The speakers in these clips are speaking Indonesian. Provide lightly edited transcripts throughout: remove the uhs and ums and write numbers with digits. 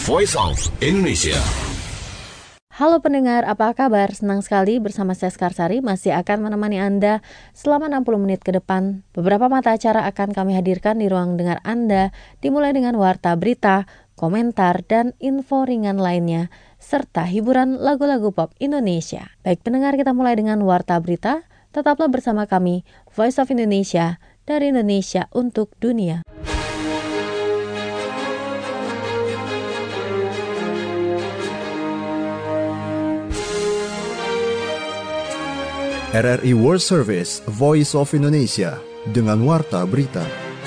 Voice of Indonesia. Halo pendengar, apa kabar? Senang sekali bersama saya Skarsari masih akan menemani Anda selama 60 menit ke depan. Beberapa mata acara akan kami hadirkan di ruang dengar Anda, dimulai dengan warta berita, komentar, dan info ringan lainnya, serta hiburan lagu-lagu pop Indonesia. Baik pendengar, kita mulai dengan warta berita. Tetaplah bersama kami, Voice of Indonesia, dari Indonesia untuk dunia. RRI World Service, Voice of Indonesia, dengan warta berita.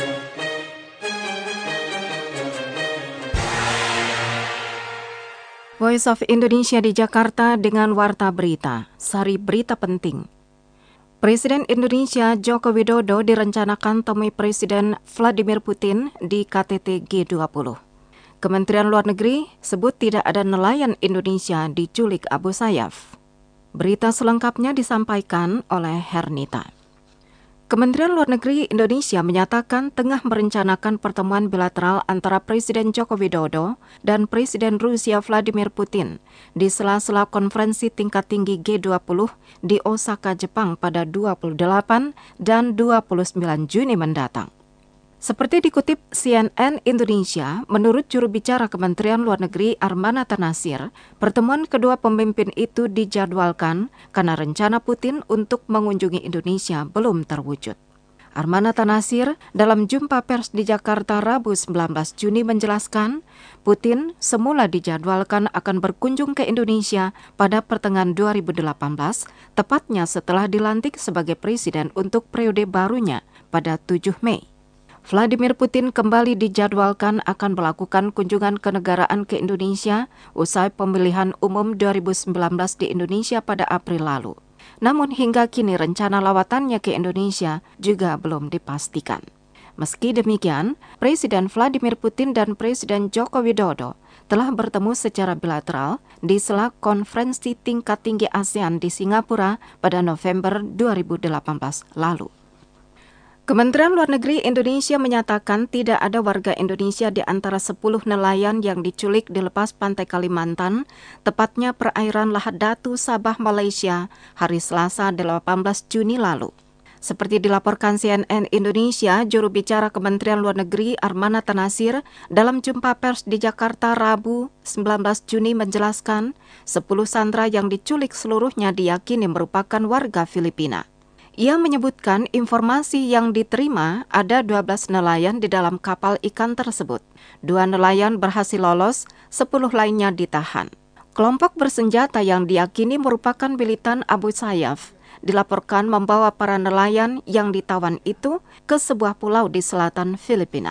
Voice of Indonesia di Jakarta dengan warta berita. Sari berita penting. Presiden Indonesia Joko Widodo direncanakan temui Presiden Vladimir Putin di KTT G20. Kementerian Luar Negeri sebut tidak ada nelayan Indonesia diculik Abu Sayyaf. Berita selengkapnya disampaikan oleh Hernita. Kementerian Luar Negeri Indonesia menyatakan tengah merencanakan pertemuan bilateral antara Presiden Joko Widodo dan Presiden Rusia Vladimir Putin di sela-sela konferensi tingkat tinggi G20 di Osaka, Jepang pada 28 dan 29 Juni mendatang. Seperti dikutip CNN Indonesia, menurut juru bicara Kementerian Luar Negeri Armanata Nasir, pertemuan kedua pemimpin itu dijadwalkan karena rencana Putin untuk mengunjungi Indonesia belum terwujud. Armanata Nasir dalam jumpa pers di Jakarta Rabu 19 Juni menjelaskan, Putin semula dijadwalkan akan berkunjung ke Indonesia pada pertengahan 2018, tepatnya setelah dilantik sebagai presiden untuk periode barunya pada 7 Mei. Vladimir Putin kembali dijadwalkan akan melakukan kunjungan kenegaraan ke Indonesia usai pemilihan umum 2019 di Indonesia pada April lalu. Namun hingga kini rencana lawatannya ke Indonesia juga belum dipastikan. Meski demikian, Presiden Vladimir Putin dan Presiden Joko Widodo telah bertemu secara bilateral di sela konferensi tingkat tinggi ASEAN di Singapura pada November 2018 lalu. Kementerian Luar Negeri Indonesia menyatakan tidak ada warga Indonesia di antara 10 nelayan yang diculik di lepas pantai Kalimantan, tepatnya perairan Lahad Datu, Sabah, Malaysia, hari Selasa 18 Juni lalu. Seperti dilaporkan CNN Indonesia, juru bicara Kementerian Luar Negeri Armanata Nasir dalam jumpa pers di Jakarta Rabu 19 Juni menjelaskan 10 sandera yang diculik seluruhnya diyakini merupakan warga Filipina. Ia menyebutkan informasi yang diterima ada 12 nelayan di dalam kapal ikan tersebut. 2 nelayan berhasil lolos, 10 lainnya ditahan. Kelompok bersenjata yang diyakini merupakan militan Abu Sayyaf dilaporkan membawa para nelayan yang ditawan itu ke sebuah pulau di selatan Filipina.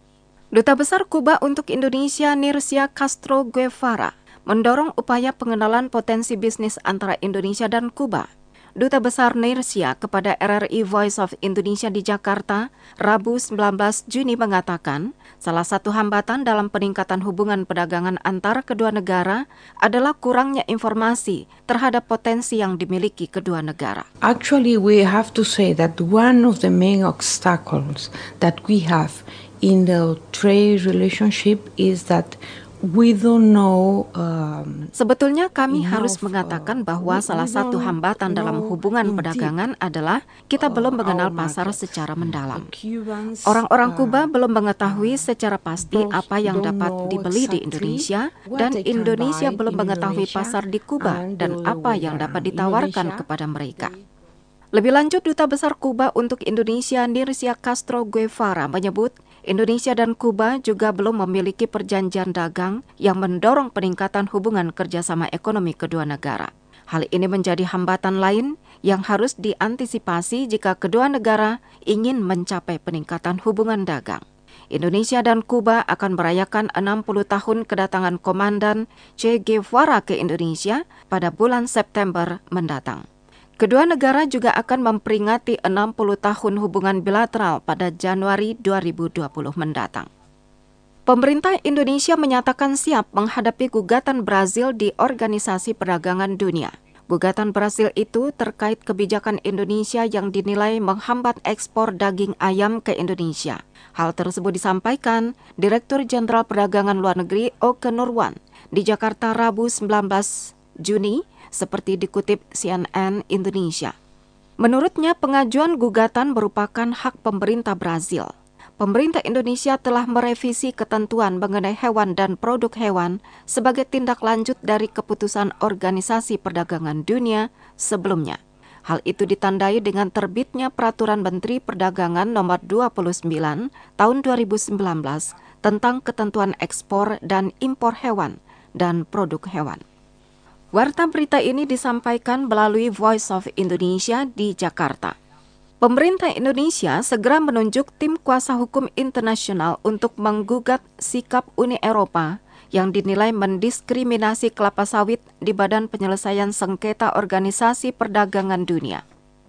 Duta Besar Kuba untuk Indonesia Nirsia Castro Guevara mendorong upaya pengenalan potensi bisnis antara Indonesia dan Kuba. Duta Besar Nirsia kepada RRI Voice of Indonesia di Jakarta, Rabu 19 Juni mengatakan, salah satu hambatan dalam peningkatan hubungan perdagangan antara kedua negara adalah kurangnya informasi terhadap potensi yang dimiliki kedua negara. Actually, we have to say that one of the main obstacles that we have in the trade relationship is that we don't know. Sebetulnya kami harus mengatakan bahwa salah satu hambatan dalam hubungan perdagangan adalah kita belum mengenal pasar secara mendalam. Orang-orang Kuba belum mengetahui secara pasti apa yang dapat dibeli di Indonesia dan Indonesia belum mengetahui pasar di Kuba dan apa yang dapat ditawarkan kepada mereka. Lebih lanjut, Duta Besar Kuba untuk Indonesia Nirsia Castro Guevara menyebut Indonesia dan Kuba juga belum memiliki perjanjian dagang yang mendorong peningkatan hubungan kerjasama ekonomi kedua negara. Hal ini menjadi hambatan lain yang harus diantisipasi jika kedua negara ingin mencapai peningkatan hubungan dagang. Indonesia dan Kuba akan merayakan 60 tahun kedatangan Komandan Che Guevara ke Indonesia pada bulan September mendatang. Kedua negara juga akan memperingati 60 tahun hubungan bilateral pada Januari 2020 mendatang. Pemerintah Indonesia menyatakan siap menghadapi gugatan Brazil di Organisasi Perdagangan Dunia. Gugatan Brasil itu terkait kebijakan Indonesia yang dinilai menghambat ekspor daging ayam ke Indonesia. Hal tersebut disampaikan Direktur Jenderal Perdagangan Luar Negeri Oke Nurwan di Jakarta Rabu 19 Juni, seperti dikutip CNN Indonesia. Menurutnya, pengajuan gugatan merupakan hak pemerintah Brazil. Pemerintah Indonesia telah merevisi ketentuan mengenai hewan dan produk hewan sebagai tindak lanjut dari keputusan Organisasi Perdagangan Dunia sebelumnya. Hal itu ditandai dengan terbitnya Peraturan Menteri Perdagangan Nomor 29 Tahun 2019 tentang ketentuan ekspor dan impor hewan dan produk hewan. Warta berita ini disampaikan melalui Voice of Indonesia di Jakarta. Pemerintah Indonesia segera menunjuk tim kuasa hukum internasional untuk menggugat sikap Uni Eropa yang dinilai mendiskriminasi kelapa sawit di Badan Penyelesaian Sengketa Organisasi Perdagangan Dunia.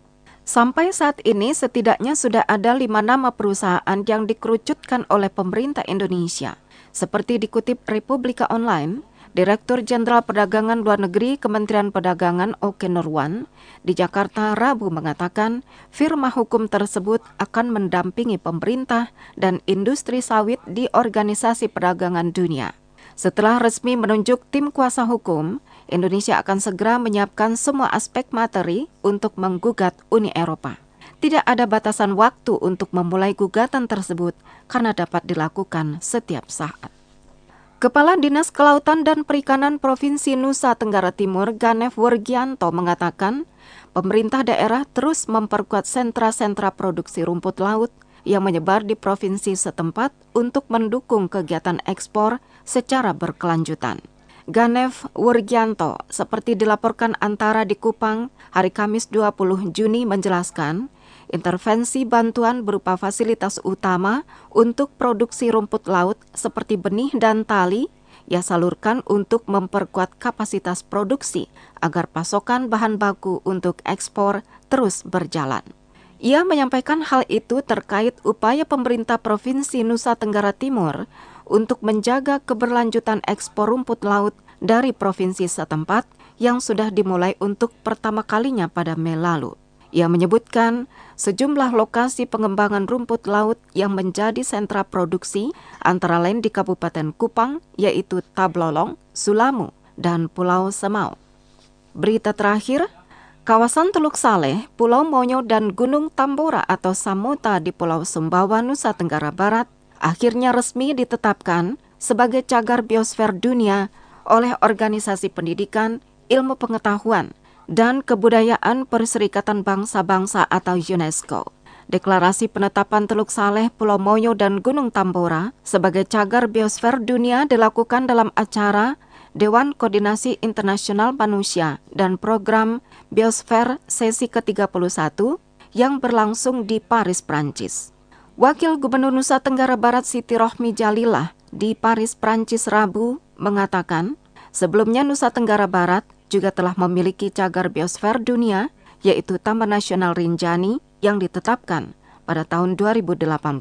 Sampai saat ini setidaknya sudah ada 5 nama perusahaan yang dikerucutkan oleh pemerintah Indonesia. Seperti dikutip Republika Online, Direktur Jenderal Perdagangan Luar Negeri Kementerian Perdagangan Oke Nurwan di Jakarta Rabu mengatakan firma hukum tersebut akan mendampingi pemerintah dan industri sawit di Organisasi Perdagangan Dunia. Setelah resmi menunjuk tim kuasa hukum, Indonesia akan segera menyiapkan semua aspek materi untuk menggugat Uni Eropa. Tidak ada batasan waktu untuk memulai gugatan tersebut karena dapat dilakukan setiap saat. Kepala Dinas Kelautan dan Perikanan Provinsi Nusa Tenggara Timur, Ganef Wurgianto, mengatakan pemerintah daerah terus memperkuat sentra-sentra produksi rumput laut yang menyebar di provinsi setempat untuk mendukung kegiatan ekspor secara berkelanjutan. Ganef Wurgianto, seperti dilaporkan Antara di Kupang hari Kamis 20 Juni menjelaskan, intervensi bantuan berupa fasilitas utama untuk produksi rumput laut seperti benih dan tali ia salurkan untuk memperkuat kapasitas produksi agar pasokan bahan baku untuk ekspor terus berjalan. Ia menyampaikan hal itu terkait upaya pemerintah Provinsi Nusa Tenggara Timur untuk menjaga keberlanjutan ekspor rumput laut dari provinsi setempat yang sudah dimulai untuk pertama kalinya pada Mei lalu. Ia menyebutkan sejumlah lokasi pengembangan rumput laut yang menjadi sentra produksi antara lain di Kabupaten Kupang, yaitu Tablolong, Sulamu, dan Pulau Semau. Berita terakhir, kawasan Teluk Saleh, Pulau Monyo, dan Gunung Tambora atau Samota di Pulau Sumbawa, Nusa Tenggara Barat akhirnya resmi ditetapkan sebagai cagar biosfer dunia oleh Organisasi Pendidikan, Ilmu Pengetahuan, dan Kebudayaan Perserikatan Bangsa-Bangsa atau UNESCO. Deklarasi penetapan Teluk Saleh, Pulau Monyo, dan Gunung Tambora sebagai cagar biosfer dunia dilakukan dalam acara Dewan Koordinasi Internasional Manusia dan Program Biosfer sesi ke-31 yang berlangsung di Paris, Prancis. Wakil Gubernur Nusa Tenggara Barat Siti Rohmi Jalilah di Paris, Prancis Rabu mengatakan, sebelumnya Nusa Tenggara Barat juga telah memiliki cagar biosfer dunia, yaitu Taman Nasional Rinjani yang ditetapkan pada tahun 2018.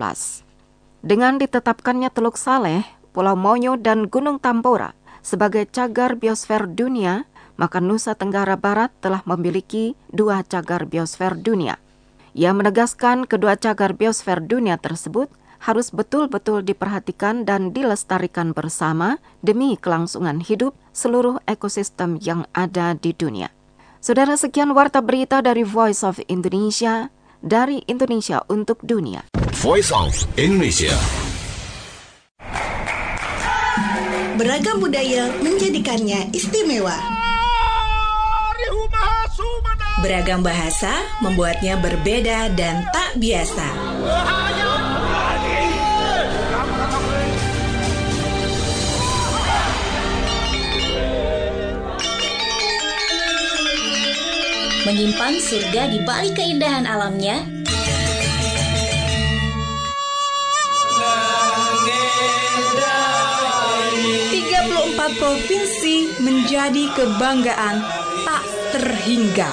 Dengan ditetapkannya Teluk Saleh, Pulau Monyo, dan Gunung Tambora sebagai cagar biosfer dunia, maka Nusa Tenggara Barat telah memiliki 2 cagar biosfer dunia. Ia menegaskan kedua cagar biosfer dunia tersebut harus betul-betul diperhatikan dan dilestarikan bersama demi kelangsungan hidup seluruh ekosistem yang ada di dunia. Saudara, sekian warta berita dari Voice of Indonesia, dari Indonesia untuk dunia. Voice of Indonesia. Beragam budaya menjadikannya istimewa. Beragam bahasa membuatnya berbeda dan tak biasa. Menyimpan surga di balik keindahan alamnya. Provinsi menjadi kebanggaan tak terhingga.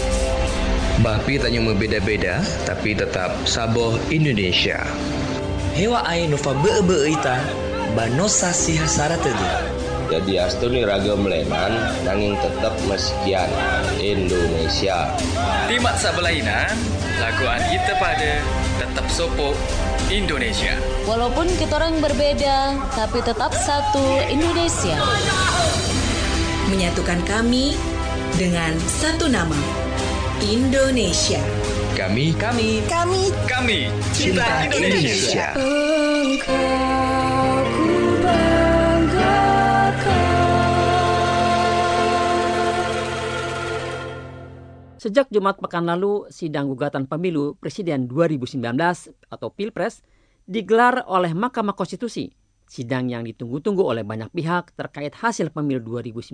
Bapi tak cuma beda-beda, tapi tetap saboh Indonesia. hewa ai nova be ita banosa si hasara tadi. Jadi astuni ragam lenan nanging tetap meskian Indonesia. Di masa belainan, laguan kita pada tetap sopo Indonesia. Walaupun kita orang berbeda, tapi tetap satu Indonesia. Menyatukan kami dengan satu nama, Indonesia. Kami cinta Indonesia. Sejak Jumat pekan lalu, sidang gugatan pemilu Presiden 2019 atau Pilpres digelar oleh Mahkamah Konstitusi. Sidang yang ditunggu-tunggu oleh banyak pihak terkait hasil pemilu 2019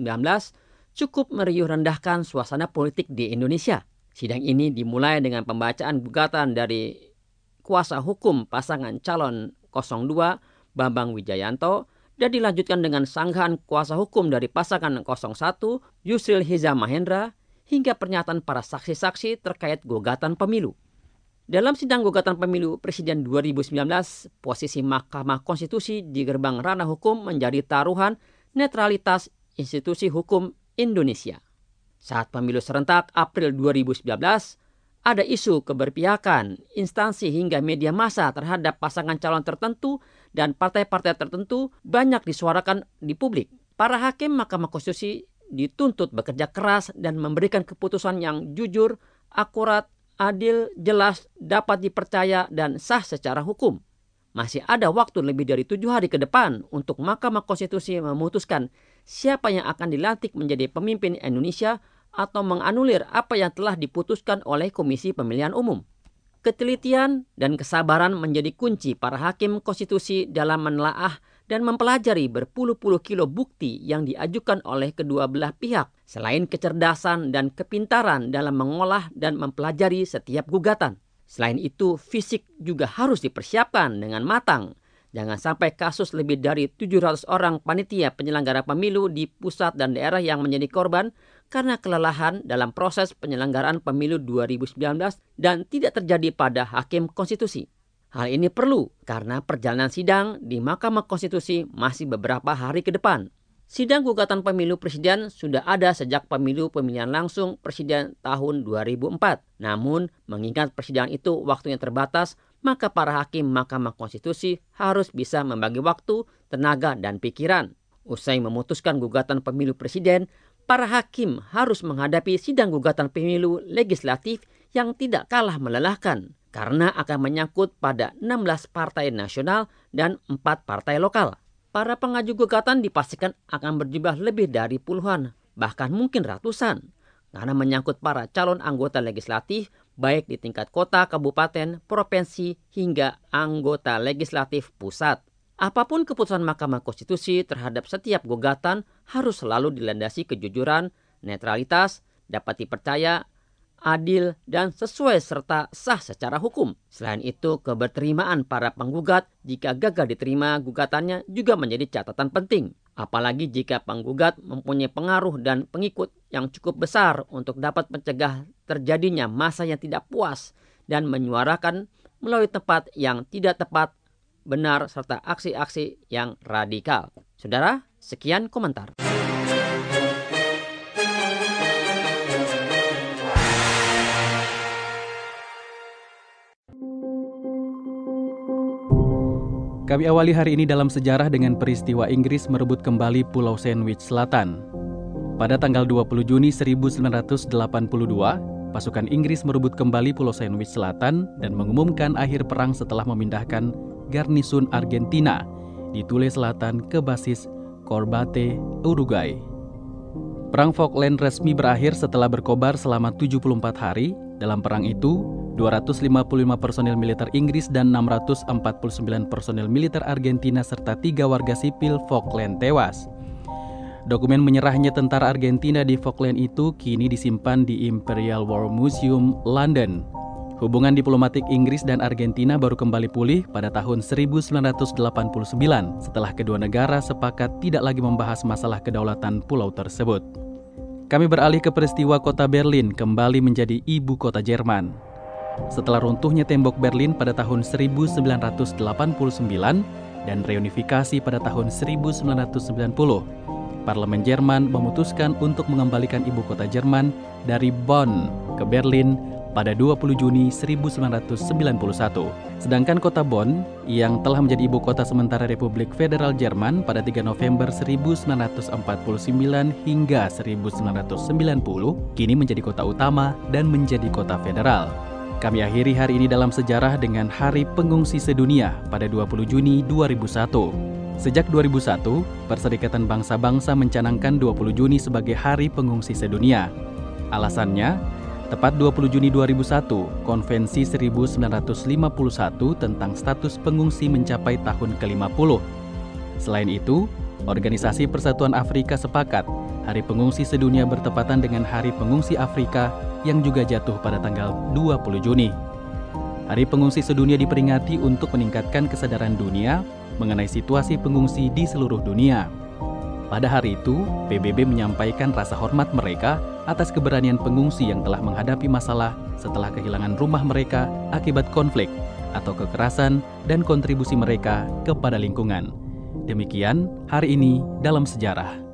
cukup meriuh rendahkan suasana politik di Indonesia. Sidang ini dimulai dengan pembacaan gugatan dari kuasa hukum pasangan calon 02 Bambang Wijayanto dan dilanjutkan dengan sanggahan kuasa hukum dari pasangan 01 Yusril Hiza Mahendra hingga pernyataan para saksi-saksi terkait gugatan pemilu. Dalam sidang gugatan pemilu Presiden 2019, posisi Mahkamah Konstitusi di gerbang ranah hukum menjadi taruhan netralitas institusi hukum Indonesia. Saat pemilu serentak April 2019, ada isu keberpihakan instansi hingga media massa terhadap pasangan calon tertentu dan partai-partai tertentu banyak disuarakan di publik. Para hakim Mahkamah Konstitusi dituntut bekerja keras dan memberikan keputusan yang jujur, akurat, adil, jelas, dapat dipercaya, dan sah secara hukum. Masih ada waktu lebih dari 7 hari ke depan untuk Mahkamah Konstitusi memutuskan siapa yang akan dilantik menjadi pemimpin Indonesia atau menganulir apa yang telah diputuskan oleh Komisi Pemilihan Umum. Ketelitian dan kesabaran menjadi kunci para hakim konstitusi dalam menelaah dan mempelajari berpuluh-puluh kilo bukti yang diajukan oleh kedua belah pihak, selain kecerdasan dan kepintaran dalam mengolah dan mempelajari setiap gugatan. Selain itu, fisik juga harus dipersiapkan dengan matang. Jangan sampai kasus lebih dari 700 orang panitia penyelenggara pemilu di pusat dan daerah yang menjadi korban karena kelelahan dalam proses penyelenggaraan pemilu 2019 dan tidak terjadi pada hakim konstitusi. Hal ini perlu karena perjalanan sidang di Mahkamah Konstitusi masih beberapa hari ke depan. Sidang gugatan pemilu presiden sudah ada sejak pemilu pemilihan langsung presiden tahun 2004. Namun, mengingat persidangan itu waktunya terbatas, maka para hakim Mahkamah Konstitusi harus bisa membagi waktu, tenaga, dan pikiran. Usai memutuskan gugatan pemilu presiden, para hakim harus menghadapi sidang gugatan pemilu legislatif yang tidak kalah melelahkan karena akan menyangkut pada 16 partai nasional dan 4 partai lokal. Para pengaju gugatan dipastikan akan berjumlah lebih dari puluhan, bahkan mungkin ratusan, karena menyangkut para calon anggota legislatif baik di tingkat kota, kabupaten, provinsi, hingga anggota legislatif pusat. Apapun keputusan Mahkamah Konstitusi terhadap setiap gugatan harus selalu dilandasi kejujuran, netralitas, dapat dipercaya, adil, dan sesuai serta sah secara hukum. Selain itu, keberterimaan para penggugat jika gagal diterima gugatannya juga menjadi catatan penting. Apalagi jika penggugat mempunyai pengaruh dan pengikut yang cukup besar untuk dapat mencegah terjadinya massa yang tidak puas dan menyuarakan melalui tempat yang tidak tepat, benar, serta aksi-aksi yang radikal. Saudara, sekian komentar. Kami awali hari ini dalam sejarah dengan peristiwa Inggris merebut kembali Pulau Sandwich Selatan. Pada tanggal 20 Juni 1982, pasukan Inggris merebut kembali Pulau Sandwich Selatan dan mengumumkan akhir perang setelah memindahkan garnisun Argentina di Thule Selatan ke basis Corbate, Uruguay. Perang Falkland resmi berakhir setelah berkobar selama 74 hari. Dalam perang itu, 255 personil militer Inggris dan 649 personil militer Argentina serta 3 warga sipil Falkland tewas. Dokumen menyerahnya tentara Argentina di Falkland itu kini disimpan di Imperial War Museum, London. Hubungan diplomatik Inggris dan Argentina baru kembali pulih pada tahun 1989 setelah kedua negara sepakat tidak lagi membahas masalah kedaulatan pulau tersebut. Kami beralih ke peristiwa kota Berlin kembali menjadi ibu kota Jerman. Setelah runtuhnya tembok Berlin pada tahun 1989 dan reunifikasi pada tahun 1990, Parlemen Jerman memutuskan untuk mengembalikan ibu kota Jerman dari Bonn ke Berlin pada 20 Juni 1991. Sedangkan kota Bonn yang telah menjadi ibu kota sementara Republik Federal Jerman pada 3 November 1949 hingga 1990 kini menjadi kota utama dan menjadi kota federal. Kami akhiri hari ini dalam sejarah dengan Hari Pengungsi Sedunia pada 20 Juni 2001. Sejak 2001, Perserikatan Bangsa-Bangsa mencanangkan 20 Juni sebagai Hari Pengungsi Sedunia. Alasannya, tepat 20 Juni 2001, Konvensi 1951 tentang status pengungsi mencapai tahun ke-50. Selain itu, Organisasi Persatuan Afrika sepakat Hari Pengungsi Sedunia bertepatan dengan Hari Pengungsi Afrika yang juga jatuh pada tanggal 20 Juni. Hari Pengungsi Sedunia diperingati untuk meningkatkan kesadaran dunia mengenai situasi pengungsi di seluruh dunia. Pada hari itu, PBB menyampaikan rasa hormat mereka atas keberanian pengungsi yang telah menghadapi masalah setelah kehilangan rumah mereka akibat konflik atau kekerasan dan kontribusi mereka kepada lingkungan. Demikian hari ini dalam sejarah.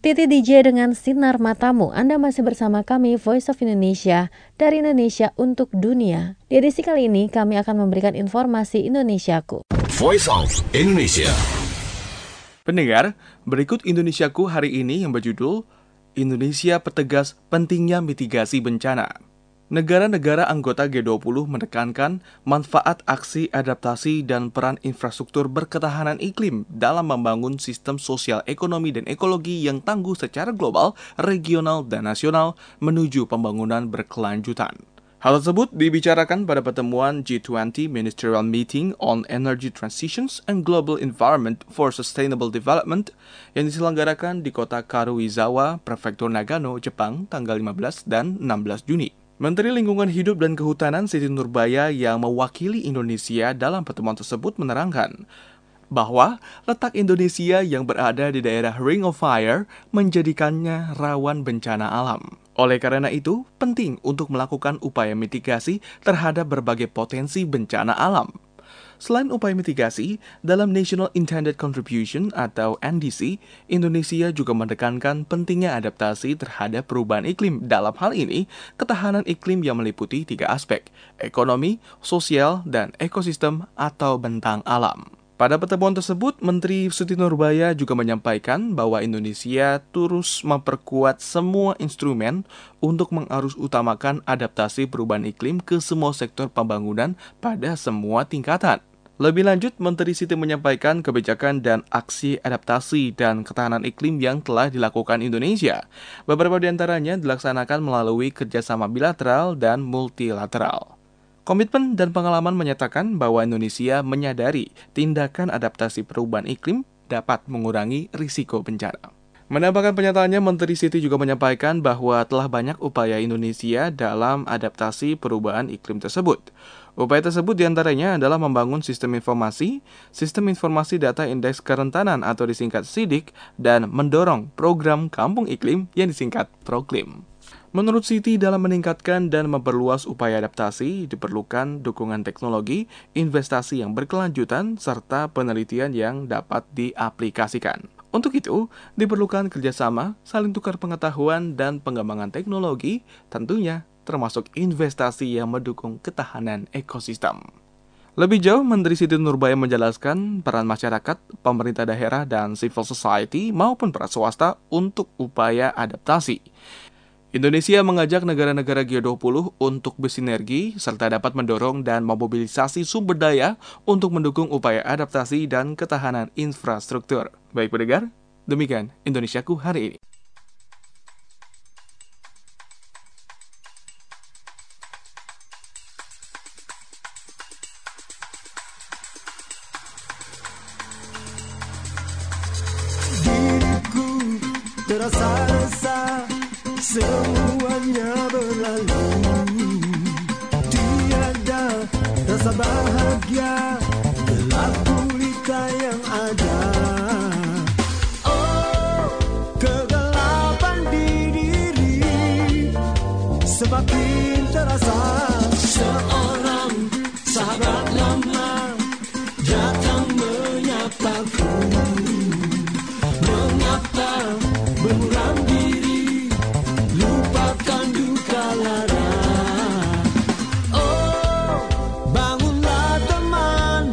Titi DJ dengan Sinar Matamu. Anda masih bersama kami Voice of Indonesia dari Indonesia untuk dunia. Di edisi kali ini kami akan memberikan informasi Indonesiaku. Voice of Indonesia. Pendengar, berikut Indonesiaku hari ini yang berjudul Indonesia pertegas pentingnya mitigasi bencana. Negara-negara anggota G20 menekankan manfaat aksi adaptasi dan peran infrastruktur berketahanan iklim dalam membangun sistem sosial ekonomi dan ekologi yang tangguh secara global, regional, dan nasional menuju pembangunan berkelanjutan. Hal tersebut dibicarakan pada pertemuan G20 Ministerial Meeting on Energy Transitions and Global Environment for Sustainable Development yang diselenggarakan di kota Karuizawa, Prefektur Nagano, Jepang, tanggal 15 dan 16 Juni. Menteri Lingkungan Hidup dan Kehutanan Siti Nurbaya yang mewakili Indonesia dalam pertemuan tersebut menerangkan bahwa letak Indonesia yang berada di daerah Ring of Fire menjadikannya rawan bencana alam. Oleh karena itu, penting untuk melakukan upaya mitigasi terhadap berbagai potensi bencana alam. Selain upaya mitigasi, dalam National Intended Contribution atau NDC, Indonesia juga menekankan pentingnya adaptasi terhadap perubahan iklim. Dalam hal ini, ketahanan iklim yang meliputi 3 aspek, ekonomi, sosial, dan ekosistem atau bentang alam. Pada pertemuan tersebut, Menteri Siti Nurbaya juga menyampaikan bahwa Indonesia terus memperkuat semua instrumen untuk mengarusutamakan adaptasi perubahan iklim ke semua sektor pembangunan pada semua tingkatan. Lebih lanjut, Menteri Siti menyampaikan kebijakan dan aksi adaptasi dan ketahanan iklim yang telah dilakukan Indonesia. Beberapa di antaranya dilaksanakan melalui kerjasama bilateral dan multilateral. Komitmen dan pengalaman menyatakan bahwa Indonesia menyadari tindakan adaptasi perubahan iklim dapat mengurangi risiko bencana. Menambahkan pernyataannya, Menteri Siti juga menyampaikan bahwa telah banyak upaya Indonesia dalam adaptasi perubahan iklim tersebut. Upaya tersebut diantaranya adalah membangun sistem informasi data indeks kerentanan atau disingkat SIDIK, dan mendorong program kampung iklim yang disingkat Proklim. Menurut Siti, dalam meningkatkan dan memperluas upaya adaptasi, diperlukan dukungan teknologi, investasi yang berkelanjutan, serta penelitian yang dapat diaplikasikan. Untuk itu, diperlukan kerjasama, saling tukar pengetahuan, dan pengembangan teknologi, tentunya termasuk investasi yang mendukung ketahanan ekosistem. Lebih jauh, Menteri Siti Nurbaya menjelaskan peran masyarakat, pemerintah daerah, dan civil society maupun peran swasta untuk upaya adaptasi. Indonesia mengajak negara-negara G20 untuk bersinergi serta dapat mendorong dan memobilisasi sumber daya untuk mendukung upaya adaptasi dan ketahanan infrastruktur. Baik pendengar, demikian Indonesiaku hari ini. Diriku terasa resah, semuanya berlalu, tiada rasa bahagia, gelap gulita yang ada. Oh, kegelapan di diri semakin terasa. Seorang sahabat lama datang menyapaku. Mengapa bermuram diri, lupakan duka lara. Oh, bangunlah teman,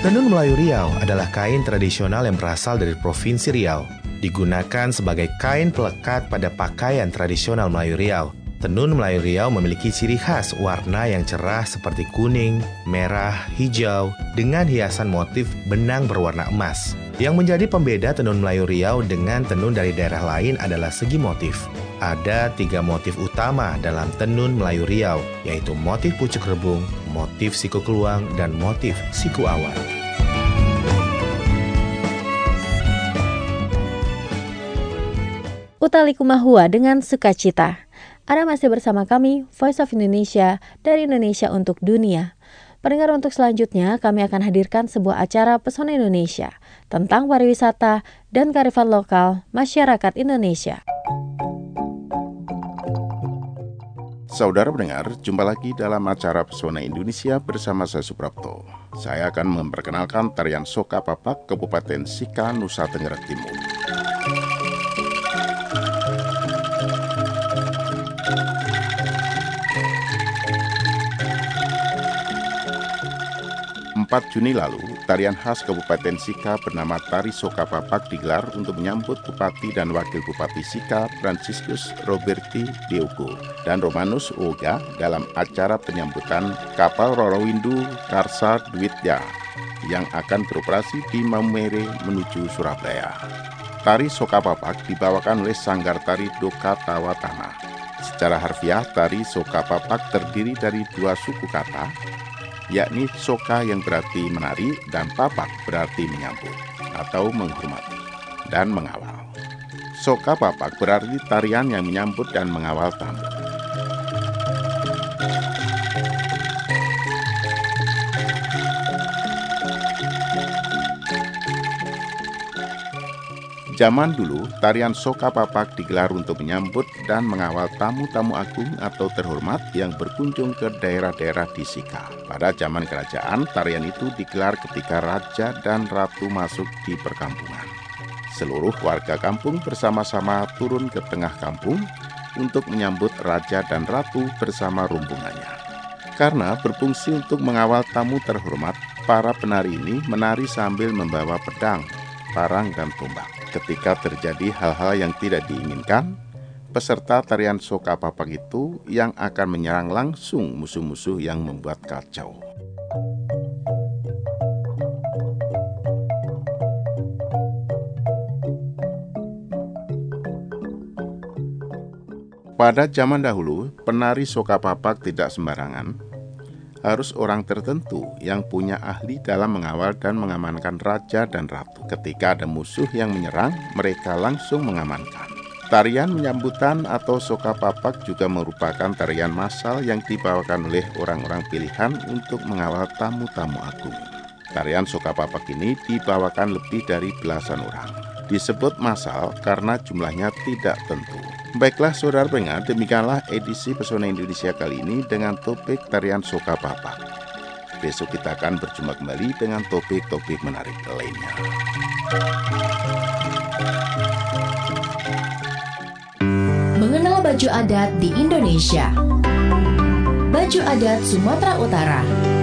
Tenun Melayu Riau adalah kain tradisional yang berasal dari Provinsi Riau. Digunakan sebagai kain pelekat pada pakaian tradisional Melayu Riau. Tenun Melayu Riau memiliki ciri khas warna yang cerah seperti kuning, merah, hijau, dengan hiasan motif benang berwarna emas. Yang menjadi pembeda tenun Melayu Riau dengan tenun dari daerah lain adalah segi motif. Ada 3 motif utama dalam tenun Melayu Riau, yaitu motif pucuk rebung, motif siku keluang, dan motif siku awan. Utali Kumahua dengan sukacita. Anda masih bersama kami, Voice of Indonesia, dari Indonesia untuk Dunia. Pendengar, untuk selanjutnya kami akan hadirkan sebuah acara Pesona Indonesia tentang pariwisata dan kearifan lokal masyarakat Indonesia. Saudara pendengar, jumpa lagi dalam acara Pesona Indonesia bersama saya Suprapto. Saya akan memperkenalkan tarian Soka Papak Kabupaten Sika, Nusa Tenggara Timur. Juni lalu, tarian khas Kabupaten Sika bernama Tari Soka Papak digelar untuk menyambut Bupati dan Wakil Bupati Sika Franciscus Roberti Diogo dan Romanus Oga dalam acara penyambutan kapal Roro Windu Karsa Dwitya yang akan beroperasi di Maumere menuju Surabaya. Tari Soka Papak dibawakan oleh Sanggar Tari Doka Tawatana. Secara harfiah, Tari Soka Papak terdiri dari 2 suku kata, yakni soka yang berarti menari dan papak berarti menyambut atau menghormati dan mengawal. Soka papak berarti tarian yang menyambut dan mengawal tamu. Zaman dulu, tarian Soka Papak digelar untuk menyambut dan mengawal tamu-tamu agung atau terhormat yang berkunjung ke daerah-daerah di Sika. Pada zaman kerajaan, tarian itu digelar ketika raja dan ratu masuk di perkampungan. Seluruh warga kampung bersama-sama turun ke tengah kampung untuk menyambut raja dan ratu bersama rombongannya. Karena berfungsi untuk mengawal tamu terhormat, para penari ini menari sambil membawa pedang, parang, dan tombak. Ketika terjadi hal-hal yang tidak diinginkan, peserta tarian Soka Papak itu yang akan menyerang langsung musuh-musuh yang membuat kacau. Pada zaman dahulu, penari Soka Papak tidak sembarangan. Harus orang tertentu yang punya ahli dalam mengawal dan mengamankan raja dan ratu. Ketika ada musuh yang menyerang, mereka langsung mengamankan. Tarian menyambutan atau Soka Papak juga merupakan tarian massal yang dibawakan oleh orang-orang pilihan untuk mengawal tamu-tamu agung. Tarian Soka Papak ini dibawakan lebih dari belasan orang. Disebut massal karena jumlahnya tidak tentu. Baiklah saudara pendengar, demikianlah edisi Pesona Indonesia kali ini dengan topik tarian Soka Papak. Besok kita akan berjumpa kembali dengan topik-topik menarik lainnya. Mengenal baju adat di Indonesia. Baju adat Sumatera Utara.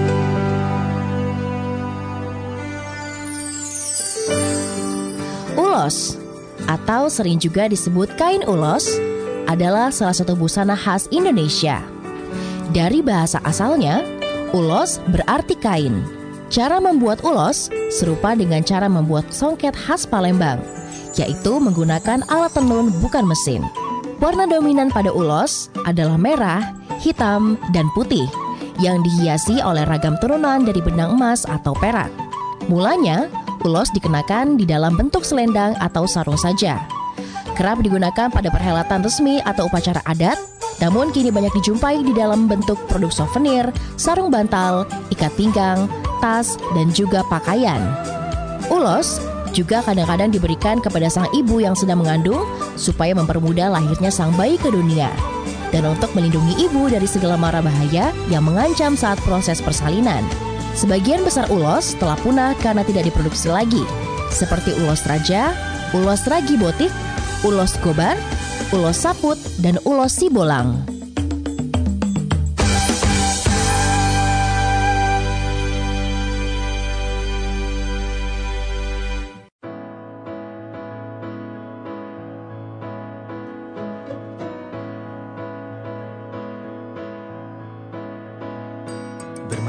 Ulos, atau sering juga disebut kain ulos, adalah salah satu busana khas Indonesia. Dari bahasa asalnya, ulos berarti kain. Cara membuat ulos serupa dengan cara membuat songket khas Palembang, yaitu menggunakan alat tenun bukan mesin. Warna dominan pada ulos adalah merah, hitam, dan putih, yang dihiasi oleh ragam turunan dari benang emas atau perak. Mulanya, ulos dikenakan di dalam bentuk selendang atau sarung saja. Kerap digunakan pada perhelatan resmi atau upacara adat, namun kini banyak dijumpai di dalam bentuk produk souvenir, sarung bantal, ikat pinggang, tas, dan juga pakaian. Ulos juga kadang-kadang diberikan kepada sang ibu yang sedang mengandung supaya mempermudah lahirnya sang bayi ke dunia, dan untuk melindungi ibu dari segala mara bahaya yang mengancam saat proses persalinan. Sebagian besar ulos telah punah karena tidak diproduksi lagi, seperti ulos raja, ulos ragi botik, ulos gobar, ulos saput, dan ulos sibolang.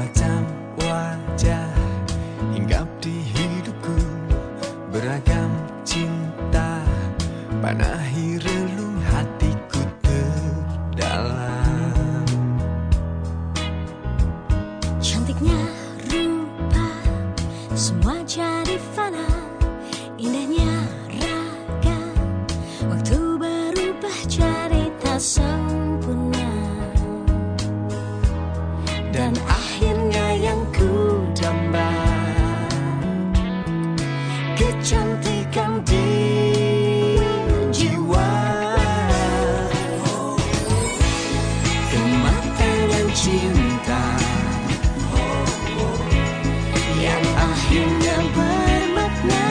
Macam wajah hinggap di hidupku, beragam cinta panahi relung hatiku terdalam. Cantiknya rupa semua jadi fana, indahnya raga waktu berubah jadi tak sempurna. Dan akhirnya yang ku damba, kecantikan di jiwa, kematangan cinta yang akhirnya bermakna,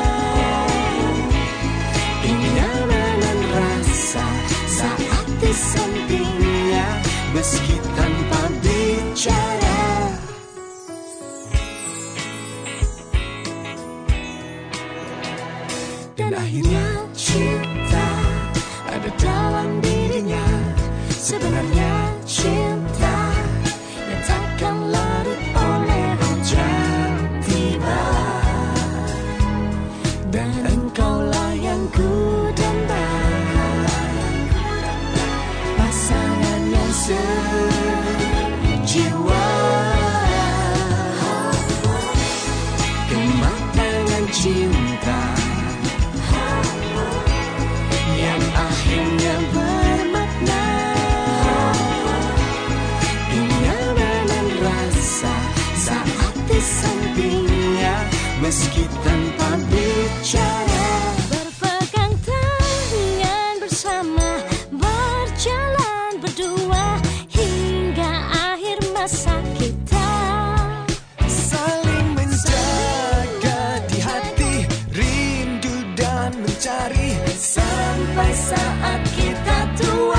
kenyamanan rasa saat di sampingnya meski tanpa bicara. Dan akhirnya cinta ada dalam dirinya, sebenarnya cinta yang takkan larut oleh hujan tiba. Dan engkaulah yang ku damba, pasangan yang sejiwa, kematangan cinta yang akhirnya bermakna, kenyamanan rasa saat di sampingnya meski tanpa bicara. Berpegang tangan bersama, berjalan berdua hingga akhir masa kita. Saling menjaga di hati, rindu dan mencari sampai saat kita tua.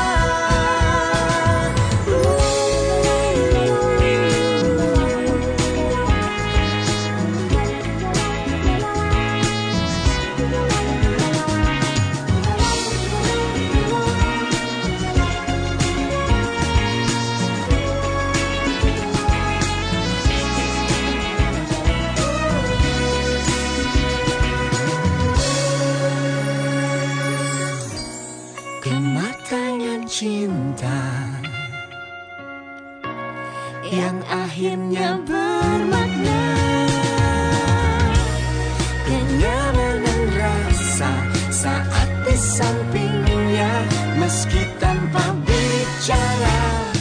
Kematangan cinta yang akhirnya bermakna, kenyamanan rasa saat di sampingnya meski tanpa bicara.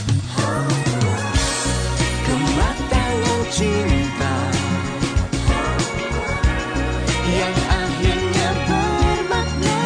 Kematangan cinta yang akhirnya bermakna,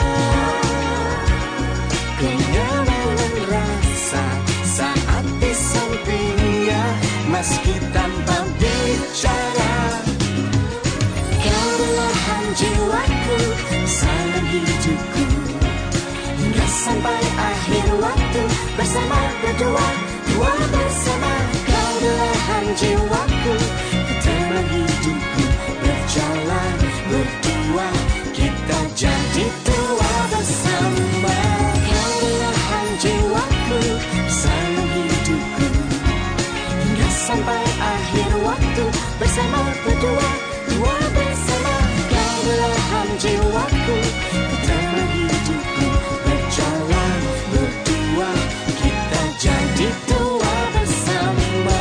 kenyamanan rasa saat di sampingnya meski tanpa bicara. Kau belahan jiwaku, sayang hidupku, hingga sampai akhir waktu bersama berdua, dua bersama. Kau belahan jiwaku, keteman hidupku, berjalan berdua, kita jadi tua bersama. Kau belahan jiwaku, sayang hidupku, hingga sampai akhir waktu bersama berdua, dua bersama. Kau belahan jiwaku, keteman hidupku, berjalan berdua, kita jadi tua bersama.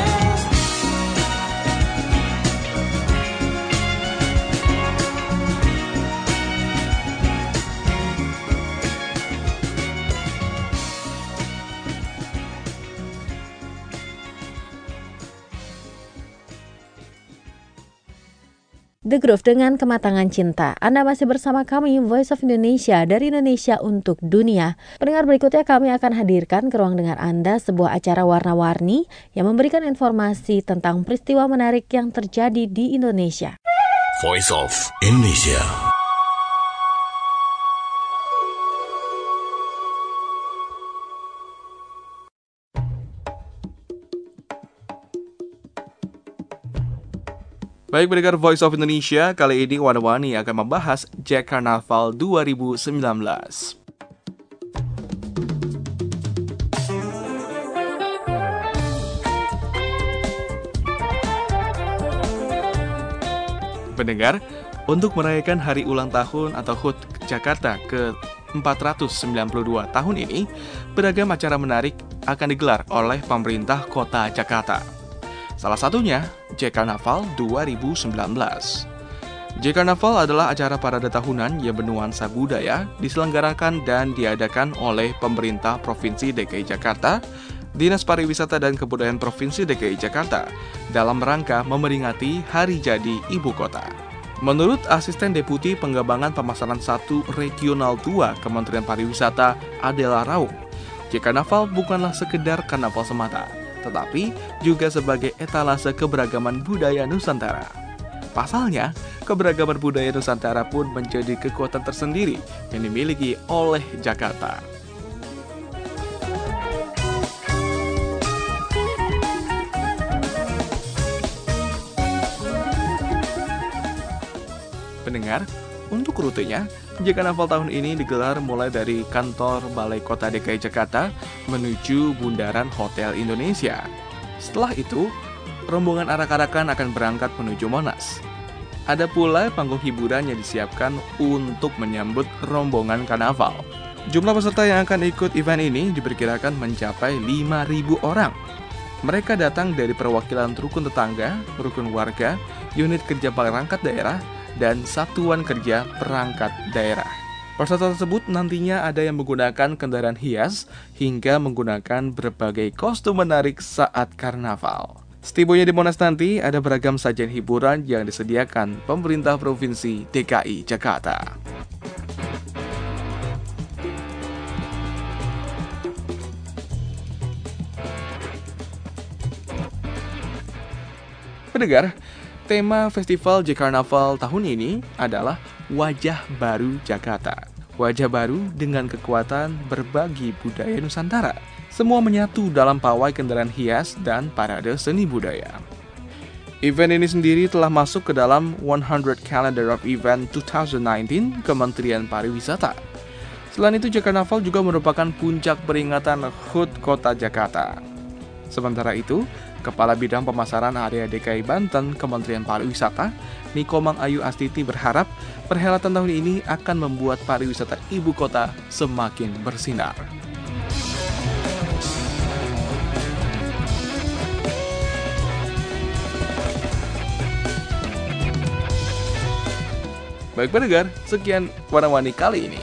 The Groove dengan Kematangan Cinta. Anda masih bersama kami, Voice of Indonesia, dari Indonesia untuk dunia. Pendengar, berikutnya kami akan hadirkan ke ruang dengar Anda sebuah acara warna-warni yang memberikan informasi tentang peristiwa menarik yang terjadi di Indonesia. Voice of Indonesia. Baik pendengar Voice of Indonesia, kali ini Warna-Warni akan membahas Jack Carnaval 2019. Pendengar, untuk merayakan hari ulang tahun atau HUT Jakarta ke-492 tahun ini, beragam acara menarik akan digelar oleh pemerintah Kota Jakarta. Salah satunya, J-Karnaval 2019. J-Karnaval adalah acara parade tahunan yang bernuansa budaya, diselenggarakan dan diadakan oleh pemerintah Provinsi DKI Jakarta, Dinas Pariwisata dan Kebudayaan Provinsi DKI Jakarta dalam rangka memperingati Hari Jadi Ibu Kota. Menurut Asisten Deputi Pengembangan Pemasaran 1 Regional 2 Kementerian Pariwisata Adela Raung, J-Karnaval bukanlah sekedar karnaval semata, tetapi juga sebagai etalase keberagaman budaya Nusantara. Pasalnya, keberagaman budaya Nusantara pun menjadi kekuatan tersendiri yang dimiliki oleh Jakarta. Pendengar, untuk rutenya, J-Karnaval tahun ini digelar mulai dari kantor Balai Kota DKI Jakarta menuju Bundaran Hotel Indonesia. Setelah itu, rombongan arak-arakan akan berangkat menuju Monas. Ada pula panggung hiburan yang disiapkan untuk menyambut rombongan karnaval. Jumlah peserta yang akan ikut event ini diperkirakan mencapai 5.000 orang. Mereka datang dari perwakilan rukun tetangga, rukun warga, unit kerja perangkat daerah, dan satuan kerja perangkat daerah. Peserta tersebut nantinya ada yang menggunakan kendaraan hias hingga menggunakan berbagai kostum menarik saat karnaval. Setibonya di Monas nanti ada beragam sajian hiburan yang disediakan pemerintah Provinsi DKI Jakarta. Pendengar, tema Festival J-Karnaval tahun ini adalah Wajah Baru Jakarta. Wajah baru dengan kekuatan berbagi budaya Nusantara. Semua menyatu dalam pawai kendaraan hias dan parade seni budaya. Event ini sendiri telah masuk ke dalam 100 Calendar of Event 2019 Kementerian Pariwisata. Selain itu, J-Karnaval juga merupakan puncak peringatan HUT Kota Jakarta. Sementara itu, Kepala Bidang Pemasaran Area DKI Banten Kementerian Pariwisata, Nikomang Ayu Astiti berharap perhelatan tahun ini akan membuat pariwisata ibu kota semakin bersinar. Baik pendengar, sekian Warna-Warni kali ini.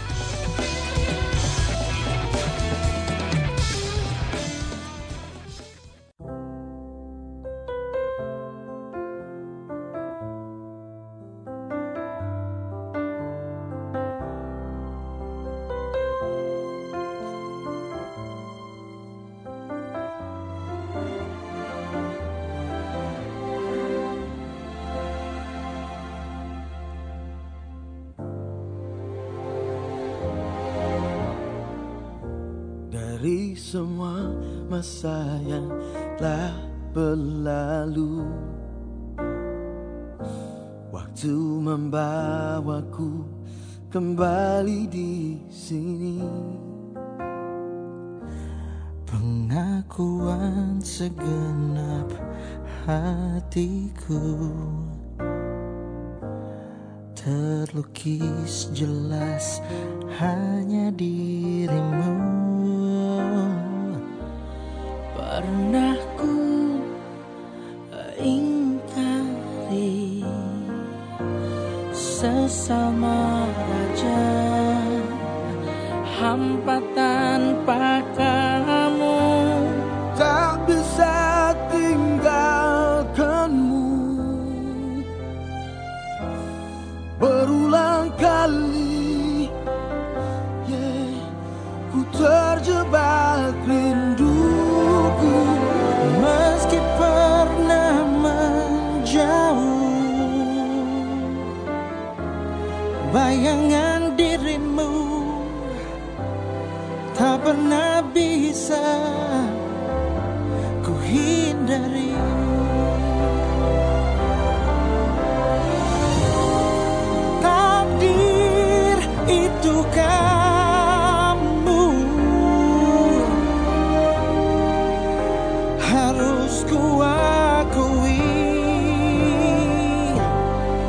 Dari semua masa yang telah berlalu, waktu membawaku kembali di sini. Pengakuan segenap hatiku terlukis jelas hanya dirimu. Pernah ku ingkari sesama raja, hampa tanpa kamu, tak bisa tinggalkanmu. Berulang kali ku terjebak rinduku, meski pernah menjauh. Bayangan dirimu tak pernah bisa ku hindari. Takdir itu kamu, harus ku akui.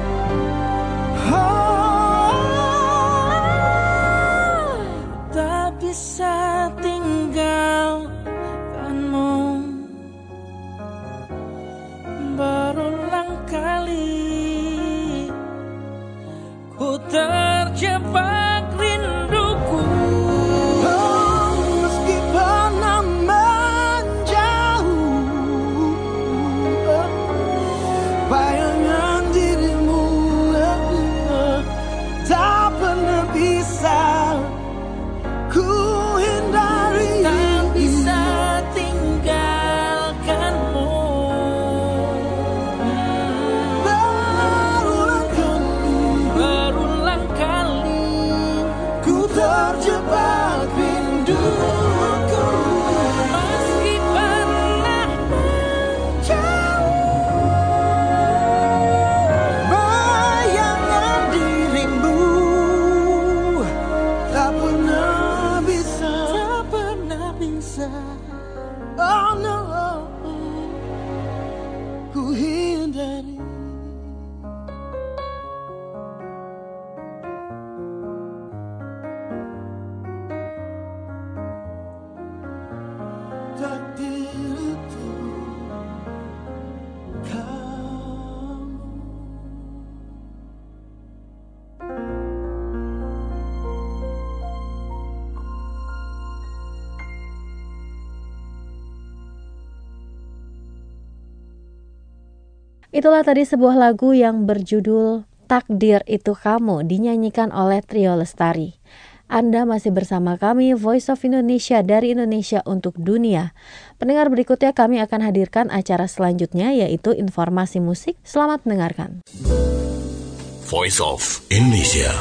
Itulah tadi sebuah lagu yang berjudul Takdir Itu Kamu dinyanyikan oleh Trio Lestari. Anda masih bersama kami Voice of Indonesia dari Indonesia untuk Dunia. Pendengar, berikutnya kami akan hadirkan acara selanjutnya yaitu informasi musik. Selamat mendengarkan. Voice of Indonesia.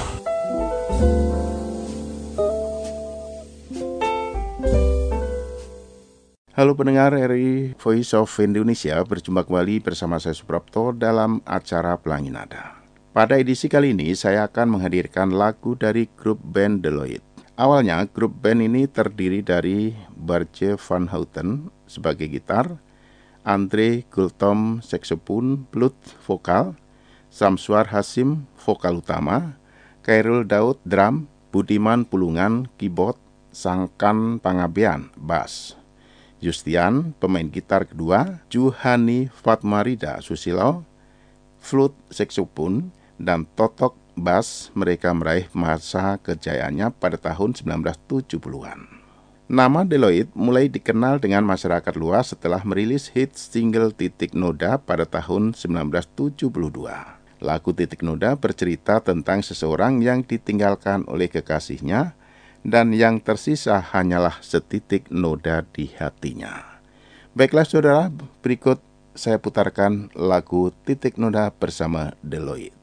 Halo pendengar RI Voice of Indonesia, berjumpa kembali bersama saya Suprapto dalam acara Pelangi Nada. Pada edisi kali ini saya akan menghadirkan lagu dari grup band Deloitte. Awalnya grup band ini terdiri dari Bartje van Houten sebagai gitar, Andre Gultom saksofon, blues vokal, Samsuar Hasim vokal utama, Khairul Daud drum, Budiman Pulungan keyboard, Sangkan Pangabean bass, Justian pemain gitar kedua, Juhani Fatmarida Susilo flute saksofon, dan Totok bass. Mereka meraih masa kejayaannya pada tahun 1970-an. Nama Deloitte mulai dikenal dengan masyarakat luas setelah merilis hit single Titik Noda pada tahun 1972. Lagu Titik Noda bercerita tentang seseorang yang ditinggalkan oleh kekasihnya dan yang tersisa hanyalah setitik noda di hatinya. Baiklah saudara, berikut saya putarkan lagu Titik Noda bersama Deloitte.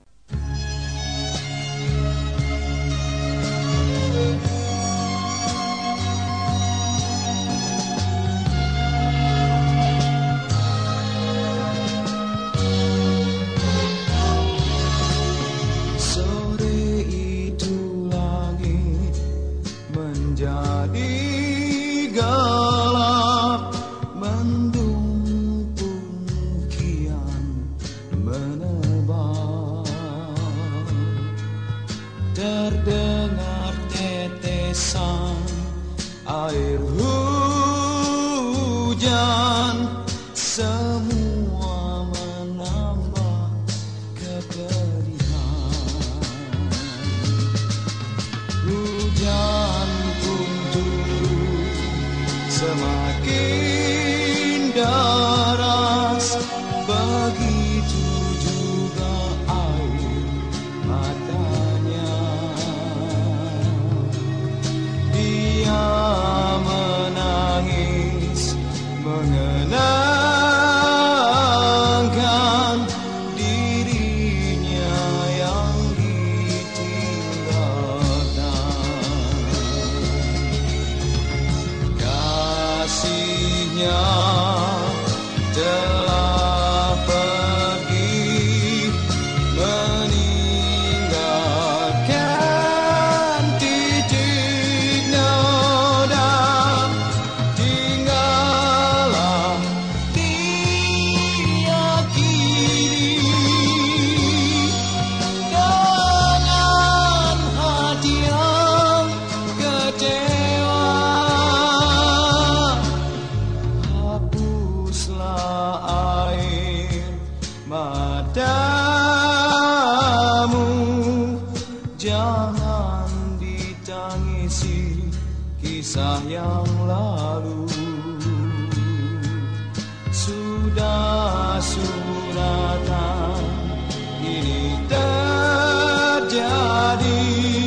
Terdengar tetesan air hujan, semua menambah kepedihan. Hujan pun turun semakin deras, begitu juga air matanya. Menangis mengenangkan dirinya yang ditinggalkan. Kasihnya telah pergi meninggalkan titik noda. Tinggallah dia kini dengan hati yang kecewa. Hapuslah air matamu, jangan ditangisi kisah yang lalu. Sudah suratan ini terjadi,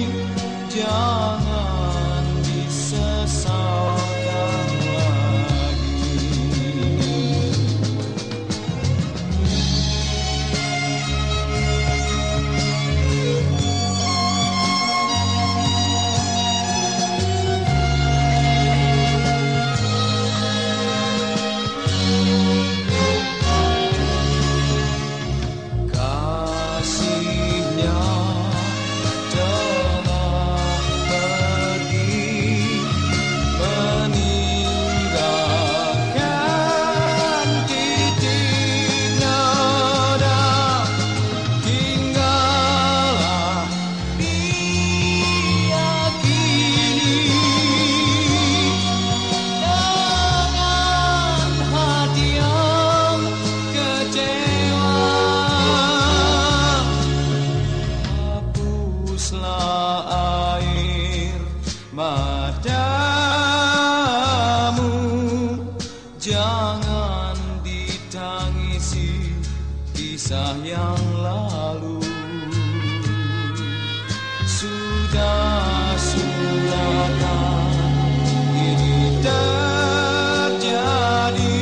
jangan disesalkan lagi. Kasihnya telah pergi meninggalkan titik noda. Tinggallah dia kini dengan hati yang kecewa. kisah yang lalu sudah ini terjadi,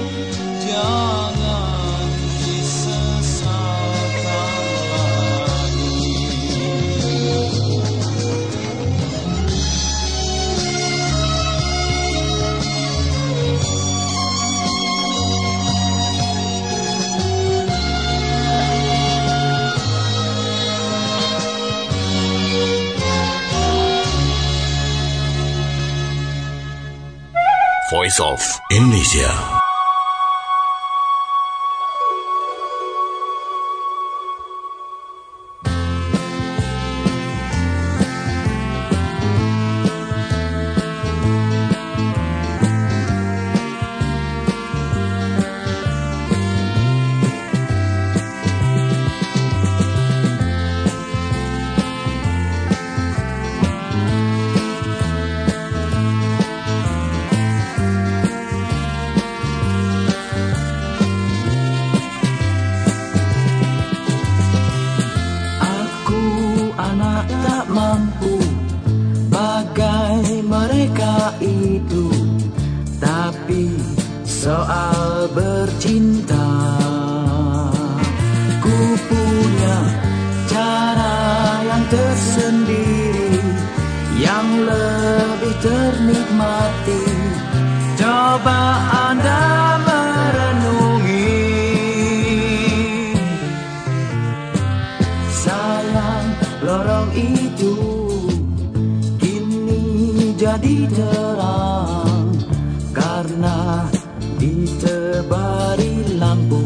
jangan disesalkan lagi. Voice of Indonesia. Soal bercinta, ku punya cara yang tersendiri, yang lebih ternikmati. Coba Anda merenungi. Sayang, lorong itu kini jadi terang karena ditebari lampu.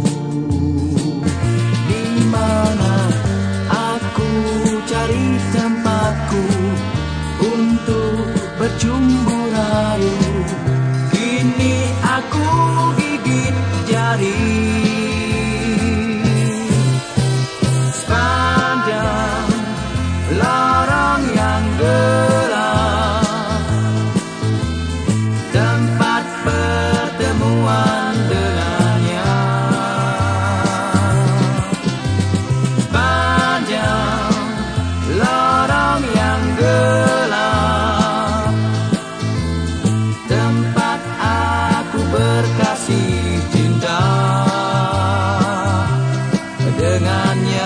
Di mana aku cari tempatku untuk bercumbu rayu. Kini aku gigit jari. Sepanjang lorong yang gelap, tempat pertemuan dengannya. Sepanjang lorong yang gelap, tempat aku berkasih cinta dengannya.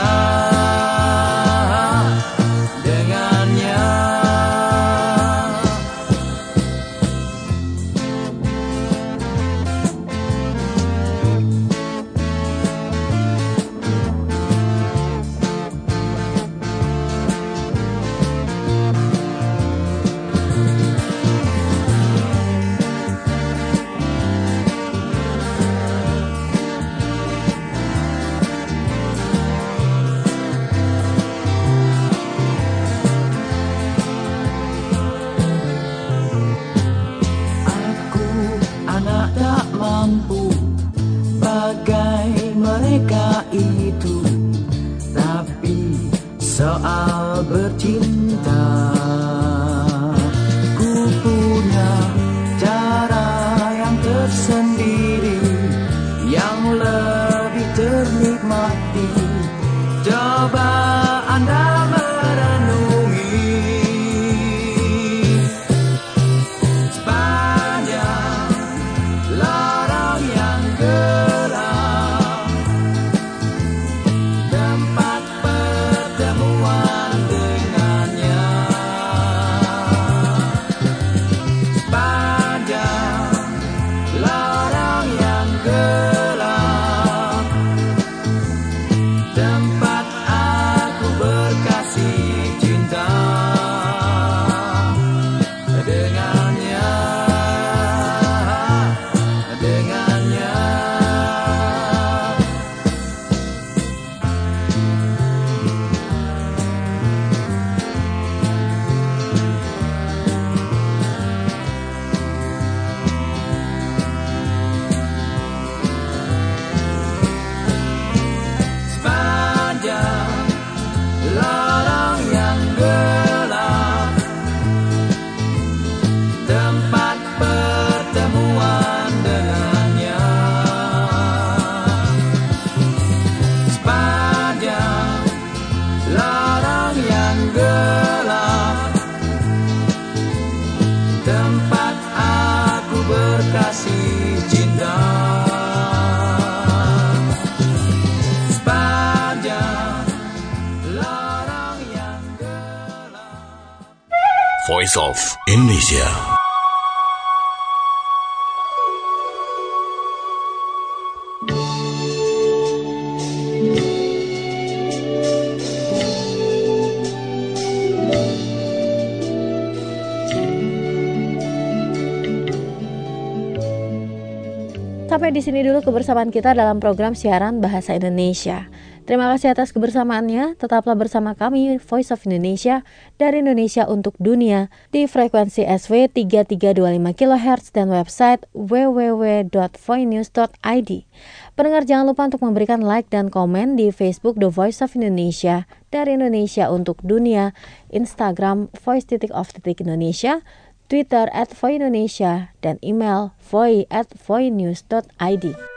Itu, tapi soal bercinta, ku punya cara yang tersendiri, yang lebih ternikmati. Coba Anda merenungi. Sepanjang lorong yang gelap, tempat pertemuan dengannya. Sepanjang lorong yang gelap, tempat aku berkasih cinta dengannya. Dengannya. Sepanjang Voice of Indonesia. Sampai di sini dulu kebersamaan kita dalam program siaran Bahasa Indonesia. Terima kasih atas kebersamaannya. Tetaplah bersama kami Voice of Indonesia dari Indonesia untuk dunia di frekuensi SW 3325 kHz dan website www.voinews.id. Pendengar jangan lupa untuk memberikan like dan komen di Facebook The Voice of Indonesia dari Indonesia untuk dunia, Instagram voice_Indonesia, Twitter @voindonesia, dan email voi@voinews.id.